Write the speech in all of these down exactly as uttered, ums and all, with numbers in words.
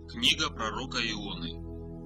Книга пророка Ионы.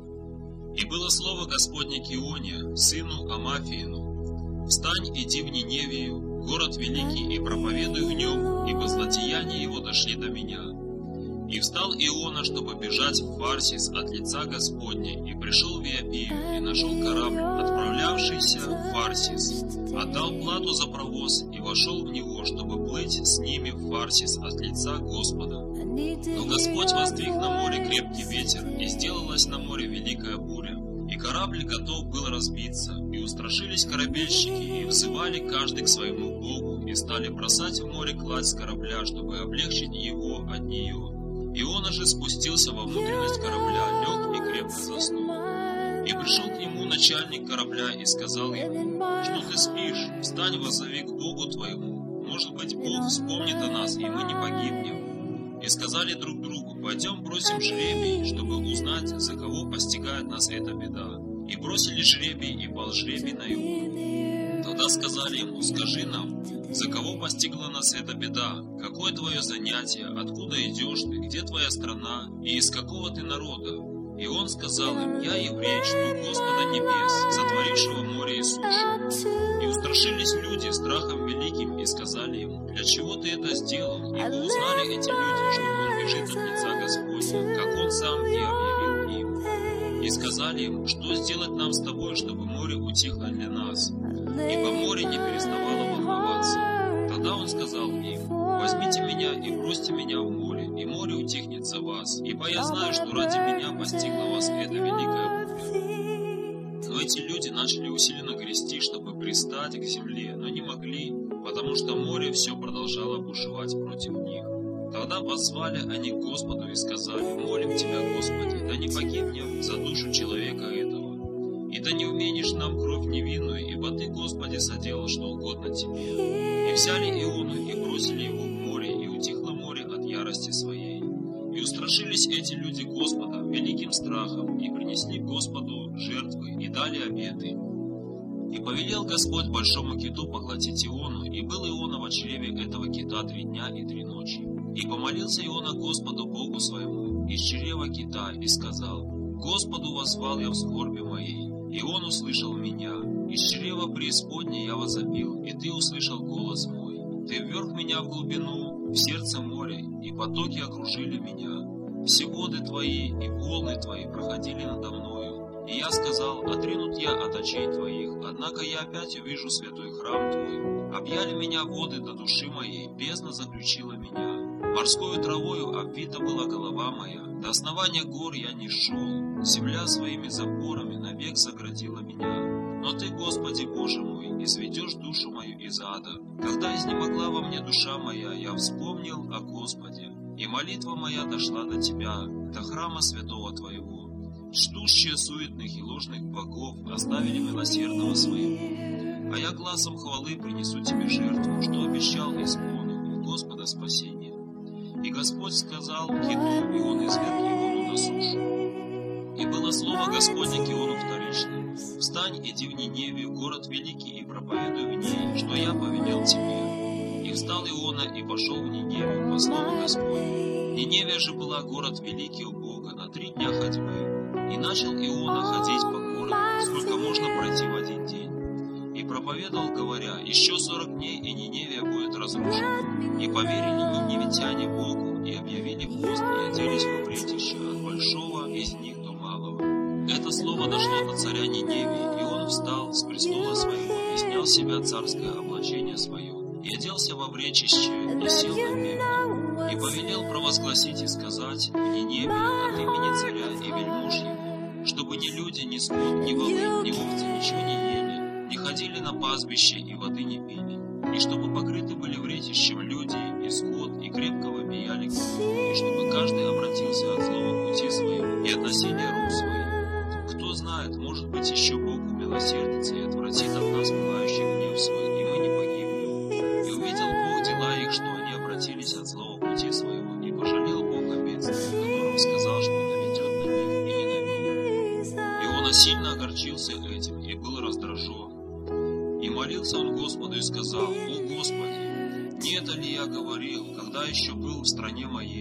«И было слово Господне к Ионе, сыну Амафиину: встань, иди в Ниневию, город великий, и проповедуй в нем, ибо злодеяния его дошли до меня. И встал Иона, чтобы бежать в Фарсис от лица Господня, и пришел в Иопию, и нашел корабль, отправлявшийся в Фарсис, отдал плату за провоз, и вошел в него, чтобы плыть с ними в Фарсис от лица Господа. Но Господь воздвиг на море крепкий ветер, и сделалась на море великая буря, и корабль готов был разбиться, и устрашились корабельщики, и взывали каждый к своему Богу, и стали бросать в море кладь с корабля, чтобы облегчить его от нее. Иона же спустился во внутренность корабля, лег и крепко заснул. И пришел к нему начальник корабля и сказал ему: что ты спишь? Встань, воззови к Богу твоему. Может быть, Бог вспомнит о нас, и мы не погибнем. И сказали друг другу: пойдем бросим жребий, чтобы узнать, за кого постигает нас эта беда. И бросили жребий, и пал жребий на Иону. Тогда сказали ему: скажи нам, за кого постигла нас эта беда? Какое твое занятие? Откуда идешь ты? Где твоя страна? И из какого ты народа? И он сказал им: я еврей, жду Господа небес, сотворившего море и сушу. И устрашились люди страхом великим, и сказали ему: для чего ты это сделал? Ибо узнали эти люди, что он бежит от лица Господня, как он сам и объявил им. И сказали ему: что сделать нам с тобой, чтобы море утихло для нас? Ибо море не переставало волноваться. Тогда он сказал им: возьмите меня и бросьте меня в море, и море утихнет за вас, ибо я знаю, что ради меня постигла вас эта великая буря. Но эти люди начали усиленно грести, чтобы пристать к земле, но не могли, потому что море все продолжало бушевать против них. Тогда позвали они к Господу и сказали: молим Тебя, Господи, да не погибнем за душу человека этого. И да не уменишь нам кровь невинную, ибо Ты, Господи, соделал что угодно Тебе. И взяли Иону и бросили его в море, и утихло море от ярости своей. И устрашились эти люди Господа великим страхом, и принесли Господу жертвы, и дали обеты. И повелел Господь большому киту поглотить Иону, и был Иона в чреве этого кита три дня и три ночи. И помолился Иона Господу Богу своему из чрева кита, и сказал: Господу воззвал я в скорби моей, и Он услышал меня. Из чрева преисподней я возопил, и Ты услышал голос мой. Ты вверг меня в глубину, в сердце моря, и потоки окружили меня. Все воды Твои и волны Твои проходили надо мною. И я сказал: отринут я от очей Твоих, однако я опять увижу святой храм Твой. Объяли меня воды до души моей, бездна заключила меня. Морскою травою обвита была голова моя, до основания гор я не шел, земля своими запорами навек заградила меня. Но Ты, Господи Боже мой, изведешь душу мою из ада. Когда изнемогла во мне душа моя, я вспомнил о Господе, и молитва моя дошла до Тебя, до храма святого Твоего. Ждущие суетных и ложных богов оставили милосердного своего, а я гласом хвалы принесу Тебе жертву, что обещал исполню, в Господа спасение. И Господь сказал киту, и он изверг Иону на сушу. И было слово Господне к Иону вторично: встань, иди в Ниневию, город великий, и проповедуй в ней, что я повелел тебе. И встал Иона и пошел в Ниневию по слову Господню. Ниневия же была город великий у Бога на три дня ходьбы. И начал Иона ходить по городу, сколько можно пройти в один день. И проповедовал, говоря: еще сорок дней, и Ниневия будет разрушена. И поверили ниневитяне Богу, и объявили пост, и оделись в обретище от большого из них до малого. Это слово дошло до царя Ниневии, и он встал с престола своего, и снял с себя царское облачение свое, и оделся в обретище, и сел на пепел, и повелел провозгласить и сказать в Ниневии от имени царя и вельмож его, чтобы ни люди, ни скот, ни волы, ни овцы ничего не ели, не ходили на пастбище и воды не пили, и чтобы покрыты были вретищем люди и скот, и крепко вопияли к Богу, и чтобы каждый обратился от злого пути своего и от насилия рук своих. Кто знает, может быть, еще Бог умилосердится и отвратит от нас пылающий гнев свой, и мы не погибнем. И увидел Бог дела их, что они обратились от злого пути своего, и пожалел Бог о бедствии, которым сказал, что наведет на них, и не наведет. И он сильно огорчился этим, и был раздражен. И молился он Господу и сказал: «О Господи, не это ли я говорил, когда еще был в стране моей?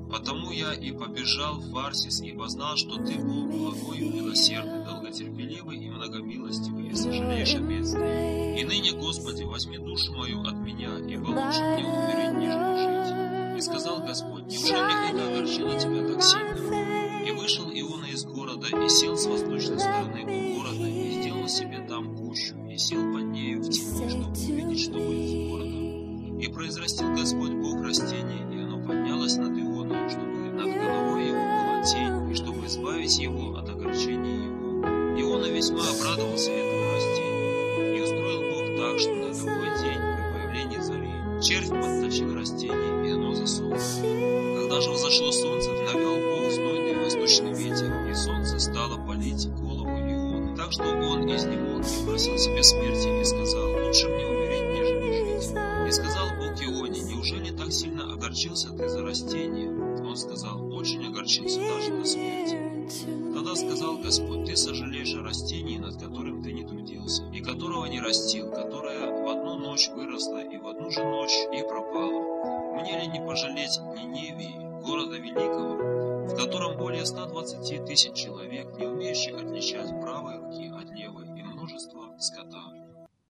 Потому я и побежал в Фарсис, ибо знал, что ты Бог благой, милосердный, долготерпеливый и многомилостивый, и сожалеешь о бедствии. И ныне, Господи, возьми душу мою от меня, ибо лучше мне умереть, нежели жить. И сказал Господь: неужели это огорчило тебя так сильно? И вышел Иона из города, и сел с восточной стороны у города, и сделал себе там кущу, и сел под нею в тени, чтобы увидеть, что будет с городом. И произрастил Господь Бог растение, и оно поднялось над Ионой, чтобы над головой его была тень, и чтобы избавить его от огорчения его. Иона весьма обрадовался этому растению, и устроил Бог так, что на другой день, при появлении зари, червь подточил растение, и оно засохло. Когда же взошло солнце, навел Бог знойный восточный ветер, и солнце стало палить голову Ионы, так что он изнемог и просил себе смерти, и сказал: лучше мне умереть, нежели жить. И сказал Бог Ионе: неужели так сильно огорчился ты за растение? Он сказал: очень огорчился, даже до смерти. Тогда сказал Господь: ты сожалеешь о растении, над которым ты не трудился, и которого не растил, которое в одну ночь выросло, и в одну же ночь и пропало. Мне ли не пожалеть Ниневии, города великого, в котором более ста двадцати тысяч человек, не умеющих отличать правой руки от левой, и множество скота?